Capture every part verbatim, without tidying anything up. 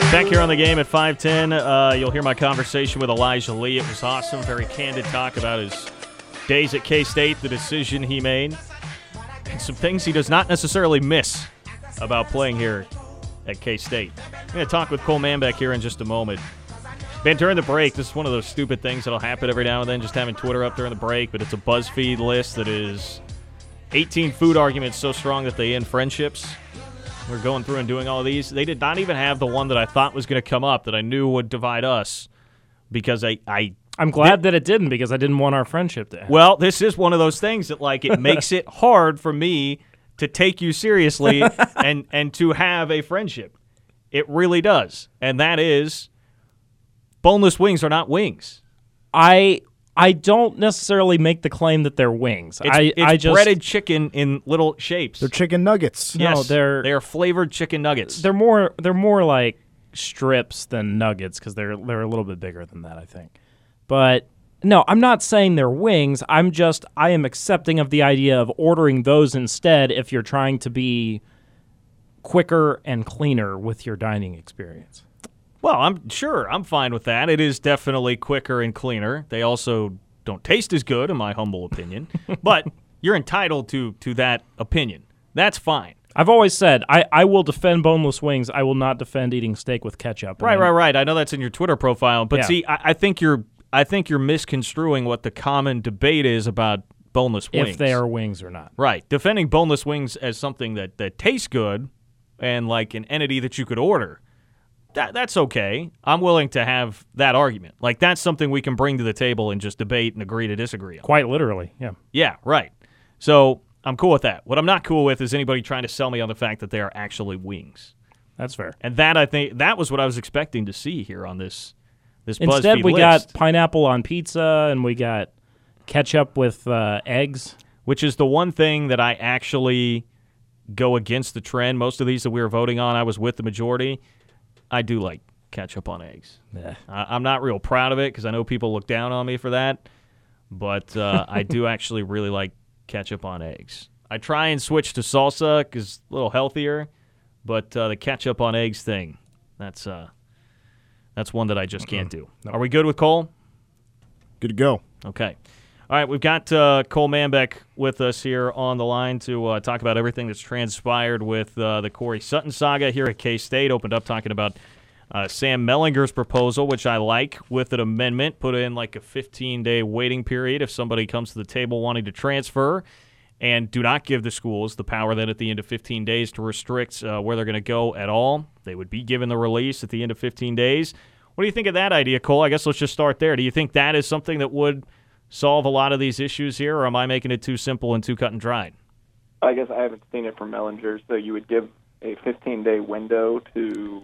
Back here on the game at five ten, uh, you'll hear my conversation with Elijah Lee. It was awesome, very candid talk about his days at K-State, the decision he made, and some things he does not necessarily miss about playing here at K-State. I'm going to talk with Cole Manbeck here in just a moment. Man, during the break, this is one of those stupid things that'll happen every now and then, just having Twitter up during the break, but it's a BuzzFeed list that is eighteen food arguments so strong that they end friendships. We're going through and doing all of these. They did not even have the one that I thought was going to come up that I knew would divide us because I... I I'm glad did, that it didn't because I didn't want our friendship to end. Well, this is one of those things that, like, it makes it hard for me to take you seriously and, and to have a friendship. It really does. And that is, boneless wings are not wings. I... I don't necessarily make the claim that they're wings. It's, I, it's I just, breaded chicken in little shapes. They're chicken nuggets. Yes, no, they're they are flavored chicken nuggets. They're more they're more like strips than nuggets because they're they're a little bit bigger than that, I think. But no, I'm not saying they're wings. I'm just I am accepting of the idea of ordering those instead if you're trying to be quicker and cleaner with your dining experience. Well, I'm sure. I'm fine with that. It is definitely quicker and cleaner. They also don't taste as good, in my humble opinion. But you're entitled to to that opinion. That's fine. I've always said, I, I will defend boneless wings. I will not defend eating steak with ketchup. Right, right, right. I know that's in your Twitter profile. But yeah. see, I, I think you're I think you're misconstruing what the common debate is about boneless wings. If they are wings or not. Right. Defending boneless wings as something that, that tastes good and like an entity that you could order. That, that's okay. I'm willing to have that argument. Like, that's something we can bring to the table and just debate and agree to disagree on. Quite literally, yeah. Yeah, right. So I'm cool with that. What I'm not cool with is anybody trying to sell me on the fact that they are actually wings. That's fair. And that, I think, that was what I was expecting to see here on this this BuzzFeed Instead, we list. got pineapple on pizza, and we got ketchup with uh, eggs. Which is the one thing that I actually go against the trend. Most of these that we were voting on, I was with the majority. I do like ketchup on eggs. Yeah. I, I'm not real proud of it because I know people look down on me for that, but uh, I do actually really like ketchup on eggs. I try and switch to salsa because it's a little healthier, but uh, the ketchup on eggs thing, that's uh, that's one that I just can't do. No. Are we good with Cole? Good to go. Okay. All right, we've got uh, Cole Manbeck with us here on the line to uh, talk about everything that's transpired with uh, the Corey Sutton saga here at K-State. Opened up talking about uh, Sam Mellinger's proposal, which I like, with an amendment, put in like a fifteen-day waiting period if somebody comes to the table wanting to transfer, and do not give the schools the power then at the end of fifteen days to restrict uh, where they're going to go at all. They would be given the release at the end of fifteen days. What do you think of that idea, Cole? I guess let's just start there. Do you think that is something that would solve a lot of these issues here, or am I making it too simple and too cut and dried? I guess I haven't seen it from Mellinger, so you would give a fifteen-day window to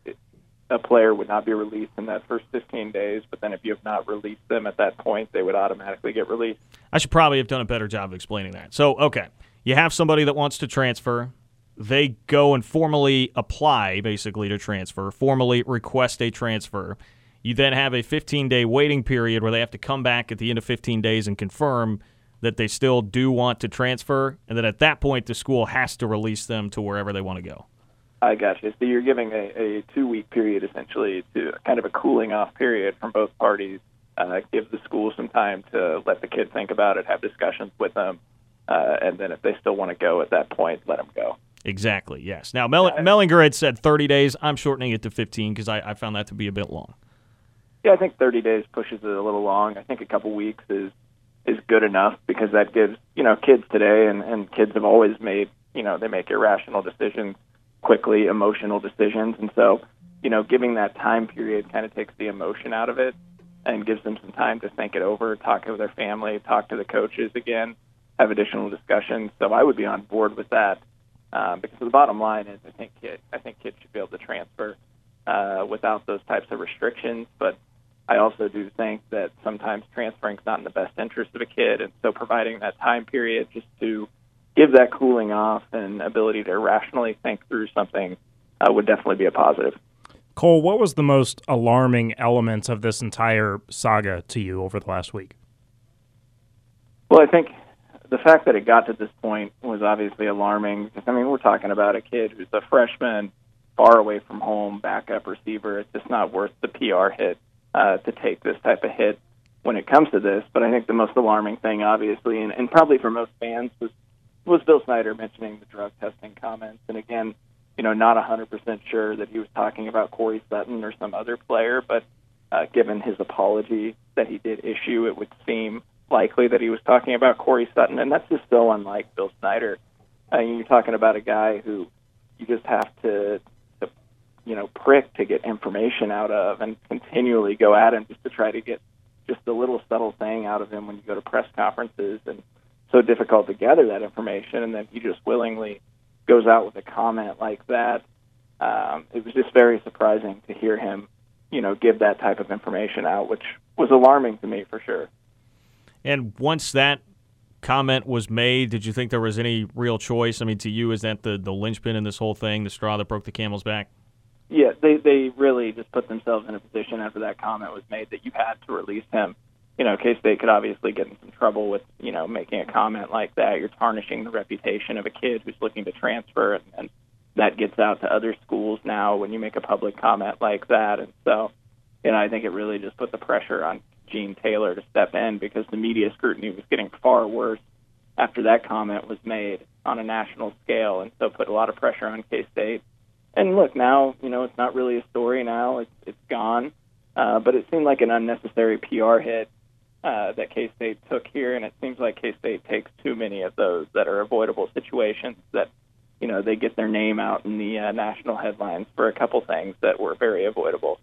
a player would not be released in that first fifteen days, but then if you have not released them at that point, they would automatically get released. I should probably have done a better job of explaining that. So, okay, you have somebody that wants to transfer. They go and formally apply, basically, to transfer, formally request a transfer. You then have a fifteen-day waiting period where they have to come back at the end of fifteen days and confirm that they still do want to transfer, and then at that point the school has to release them to wherever they want to go. I got you. So you're giving a, a two-week period, essentially, to kind of a cooling-off period from both parties. Uh, give the school some time to let the kid think about it, have discussions with them, uh, and then if they still want to go at that point, let them go. Exactly, yes. Now, Mell- Mellinger had said thirty days. I'm shortening it to fifteen because I, I found that to be a bit long. Yeah, I think thirty days pushes it a little long. I think a couple weeks is is good enough because that gives, you know, kids today, and, and kids have always made, you know, they make irrational decisions quickly, emotional decisions. And so, you know, giving that time period kind of takes the emotion out of it and gives them some time to think it over, talk to their family, talk to the coaches again, have additional discussions. So I would be on board with that um, because the bottom line is I think kid, I think kids should be able to transfer uh, without those types of restrictions. But I also do think that sometimes transferring is not in the best interest of a kid, and so providing that time period just to give that cooling off and ability to rationally think through something uh, would definitely be a positive. Cole, what was the most alarming element of this entire saga to you over the last week? Well, I think the fact that it got to this point was obviously alarming. I mean, we're talking about a kid who's a freshman far away from home, backup receiver. It's just not worth the P R hit uh, to take this type of hit when it comes to this. But I think the most alarming thing, obviously, and, and probably for most fans, was was Bill Snyder mentioning the drug testing comments. And again, you know, not one hundred percent sure that he was talking about Corey Sutton or some other player, but uh, given his apology that he did issue, it would seem likely that he was talking about Corey Sutton. And that's just so unlike Bill Snyder. Uh, you're talking about a guy who you just have to, to, you know, prick to get information out of and continually go at him just to try to get just a little subtle thing out of him when you go to press conferences. And so difficult to gather that information, and then he just willingly goes out with a comment like that. Um, it was just very surprising to hear him, you know, give that type of information out, which was alarming to me for sure. And once that comment was made, did you think there was any real choice? I mean, to you, is that the, the linchpin in this whole thing, the straw that broke the camel's back? Yeah, they, they really just put themselves in a position after that comment was made that you had to release him. You know, K-State could obviously get in some trouble with, you know, making a comment like that. You're tarnishing the reputation of a kid who's looking to transfer, and, and that gets out to other schools now when you make a public comment like that. And so, you know, I think it really just put the pressure on Gene Taylor to step in, because the media scrutiny was getting far worse after that comment was made on a national scale, and so put a lot of pressure on K-State. And look, now, you know, it's not really a story now. It's, it's gone. Uh, but it seemed like an unnecessary P R hit uh, that K-State took here, and it seems like K-State takes too many of those that are avoidable situations that, you know, they get their name out in the uh, national headlines for a couple things that were very avoidable.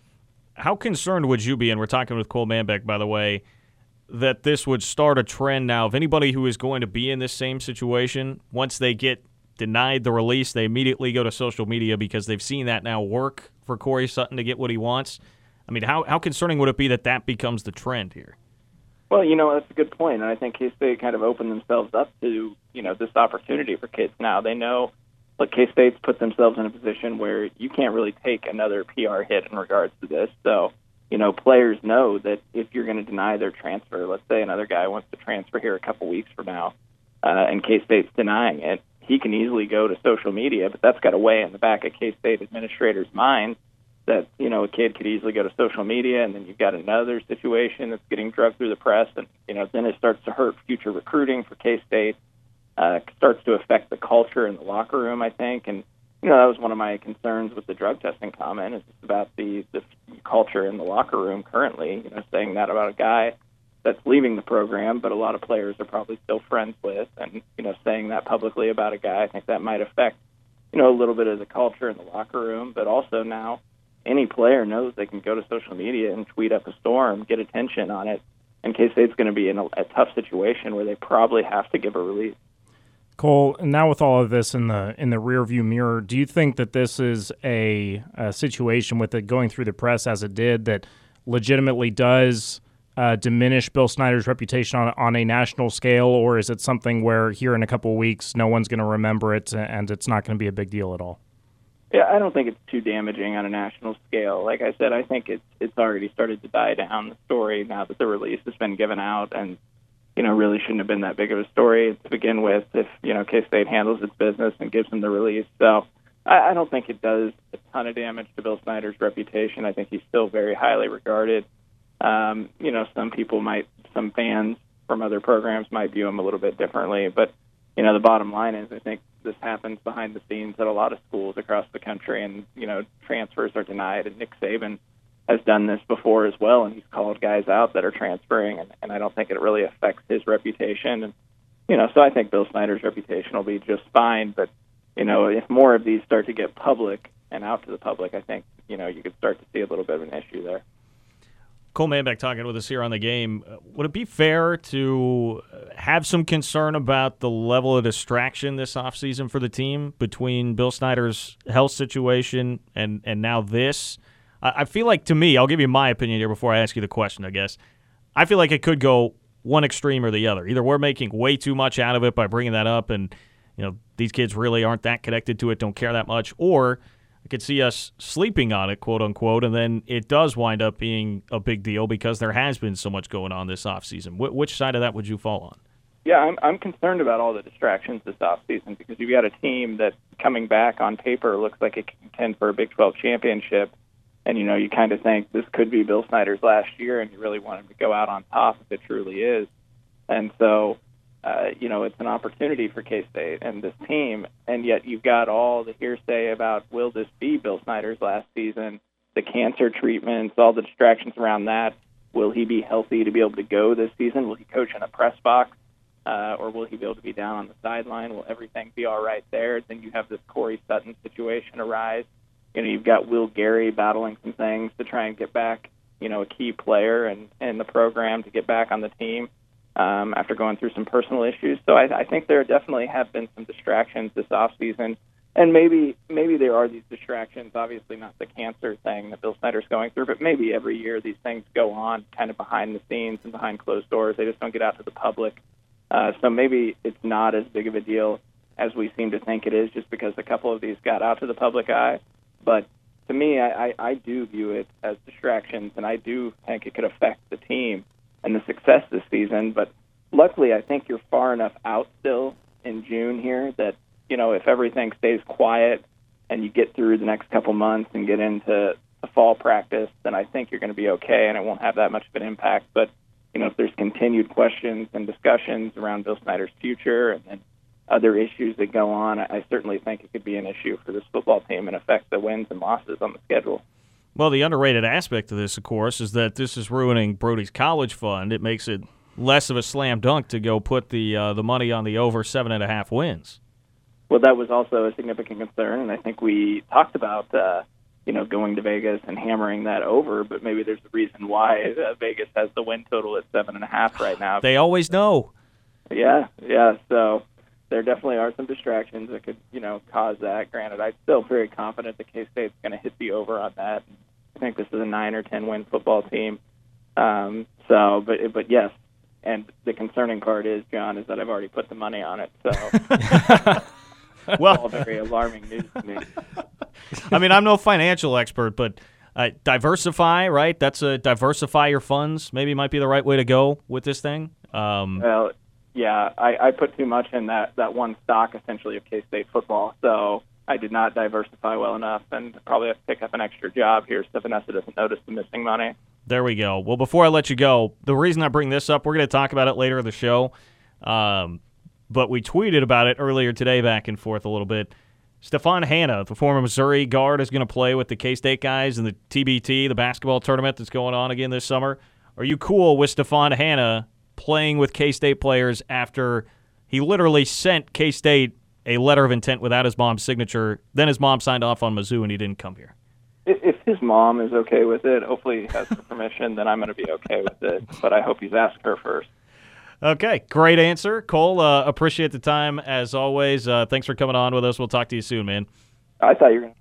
How concerned would you be, and we're talking with Cole Manbeck, by the way, that this would start a trend now of anybody who is going to be in this same situation, once they get denied the release, they immediately go to social media because they've seen that now work for Corey Sutton to get what he wants? I mean, how, how concerning would it be that that becomes the trend here? Well, you know, that's a good point, and I think K-State kind of opened themselves up to, you know, this opportunity for kids now. They know, look, K-State's put themselves in a position where you can't really take another P R hit in regards to this. So, you know, players know that if you're going to deny their transfer, let's say another guy wants to transfer here a couple weeks from now, uh, and K-State's denying it, he can easily go to social media, but that's got to weigh in the back of K-State administrators' mind that, you know, a kid could easily go to social media, and then you've got another situation that's getting drugged through the press, and, you know, then it starts to hurt future recruiting for K-State. Uh, starts to affect the culture in the locker room, I think. And, you know, that was one of my concerns with the drug testing comment, is about the, the culture in the locker room currently, you know, saying that about a guy that's leaving the program, but a lot of players are probably still friends with, and, you know, saying that publicly about a guy, I think that might affect, you know, a little bit of the culture in the locker room. But also now any player knows they can go to social media and tweet up a storm, get attention on it, and K-State's going to be in a, a tough situation where they probably have to give a release. Cole, now with all of this in the in the rearview mirror, do you think that this is a, a situation with it going through the press as it did that legitimately does uh, diminish Bill Snyder's reputation on, on a national scale, or is it something where here in a couple of weeks no one's going to remember it and it's not going to be a big deal at all? Yeah, I don't think it's too damaging on a national scale. Like I said, I think it's it's already started to die down, the story, now that the release has been given out, and, you know, really shouldn't have been that big of a story to begin with if, you know, K-State handles its business and gives them the release. So I, I don't think it does a ton of damage to Bill Snyder's reputation. I think he's still very highly regarded. Um, you know, some people might, some fans from other programs might view him a little bit differently. But, you know, the bottom line is I think this happens behind the scenes at a lot of schools across the country, and, you know, transfers are denied. And Nick Saban has done this before as well, and he's called guys out that are transferring, and, and I don't think it really affects his reputation. And, you know, so I think Bill Snyder's reputation will be just fine. But, you know, if more of these start to get public and out to the public, I think, you know, you could start to see a little bit of an issue there. Cole Manbeck talking with us here on the game. Would it be fair to have some concern about the level of distraction this offseason for the team between Bill Snyder's health situation and, and now this? I feel like, to me, I'll give you my opinion here before I ask you the question, I guess. I feel like it could go one extreme or the other. Either we're making way too much out of it by bringing that up and, you know, these kids really aren't that connected to it, don't care that much, or I could see us sleeping on it, quote unquote, and then it does wind up being a big deal because there has been so much going on this offseason. Wh- which side of that would you fall on? Yeah, I'm I'm concerned about all the distractions this offseason because you've got a team that coming back on paper looks like it can contend for a Big twelve championship. And, you know, you kind of think this could be Bill Snyder's last year, and you really want him to go out on top if it truly is. And so, uh, you know, it's an opportunity for K-State and this team, and yet you've got all the hearsay about will this be Bill Snyder's last season, the cancer treatments, all the distractions around that. Will he be healthy to be able to go this season? Will he coach in a press box? Uh, or will he be able to be down on the sideline? Will everything be all right there? Then you have this Corey Sutton situation arise. You know, you've got Will Gary battling some things to try and get back, you know, a key player and in, in the program to get back on the team um, after going through some personal issues. So I, I think there definitely have been some distractions this offseason. And maybe maybe there are these distractions, obviously not the cancer thing that Bill Snyder's going through, but maybe every year these things go on kind of behind the scenes and behind closed doors. They just don't get out to the public. Uh, so maybe it's not as big of a deal as we seem to think it is just because a couple of these got out to the public eye. But to me, I, I, I do view it as distractions, and I do think it could affect the team and the success this season. But luckily, I think you're far enough out still in June here that, you know, if everything stays quiet and you get through the next couple months and get into the fall practice, then I think you're going to be okay, and it won't have that much of an impact. But, you know, if there's continued questions and discussions around Bill Snyder's future and then other issues that go on, I certainly think it could be an issue for this football team and affect the wins and losses on the schedule. Well, the underrated aspect of this, of course, is that this is ruining Brody's college fund. It makes it less of a slam dunk to go put the uh, the money on the over seven and a half wins. Well, that was also a significant concern, and I think we talked about uh, you know going to Vegas and hammering that over. But maybe there's a reason why uh, Vegas has the win total at seven and a half right now. They always know. Yeah, yeah. So there definitely are some distractions that could, you know, cause that. Granted, I'm still very confident that K-State's going to hit the over on that. I think this is a nine or ten win football team. Um, so, but but yes, and the concerning part is, John, is that I've already put the money on it. So, well, all very alarming news to me. I mean, I'm no financial expert, but uh, diversify, right? That's a diversify your funds. Maybe might be the right way to go with this thing. Um, well. Yeah, I, I put too much in that, that one stock, essentially, of K-State football. So I did not diversify well enough and probably have to pick up an extra job here so Vanessa doesn't notice the missing money. There we go. Well, before I let you go, the reason I bring this up, we're going to talk about it later in the show, um, but we tweeted about it earlier today back and forth a little bit. Stephon Hanna, the former Missouri guard, is going to play with the K-State guys in the T B T, the basketball tournament that's going on again this summer. Are you cool with Stephon Hanna playing with K-State players after he literally sent K-State a letter of intent without his mom's signature, then his mom signed off on Mizzou and he didn't come here? If his mom is okay with it, hopefully he has her permission, then I'm going to be okay with it. But I hope he's asked her first. Okay, great answer. Cole, uh, appreciate the time as always. Uh, thanks for coming on with us. We'll talk to you soon, man. I thought you were going to.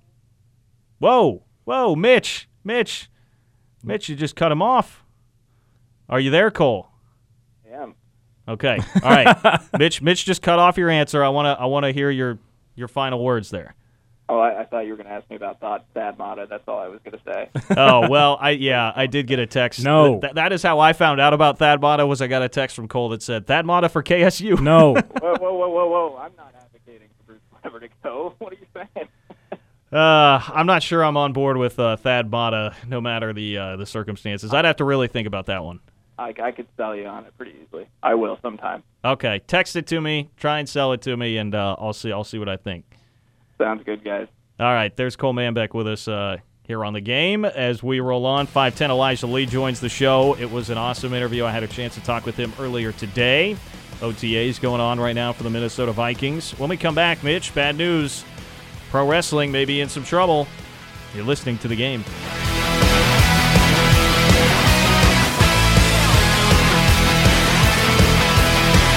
Whoa, whoa, Mitch, Mitch. Mitch, you just cut him off. Are you there, Cole? Am. Okay. All right. Mitch Mitch just cut off your answer. I want to I want to hear your your final words there. Oh, I, I thought you were going to ask me about thought Thad Matta. That's all I was going to say. Oh, well, I yeah, I did get a text. No. Th- that is how I found out about Thad Matta was I got a text from Cole that said, Thad Matta for K S U. No. Whoa, whoa, whoa, whoa, whoa. I'm not advocating for Bruce Weber to go. What are you saying? Uh, I'm not sure I'm on board with uh, Thad Matta, no matter the uh, the circumstances. I'd have to really think about that one. I, I could sell you on it pretty easily. I will sometime. Okay, text it to me, try and sell it to me, and uh, I'll see. I'll see what I think. Sounds good, guys. All right, there's Cole Manbeck with us uh, here on the game as we roll on. five ten Elijah Lee joins the show. It was an awesome interview. I had a chance to talk with him earlier today. O T As going on right now for the Minnesota Vikings. When we come back, Mitch, bad news. Pro wrestling may be in some trouble. You're listening to The Game.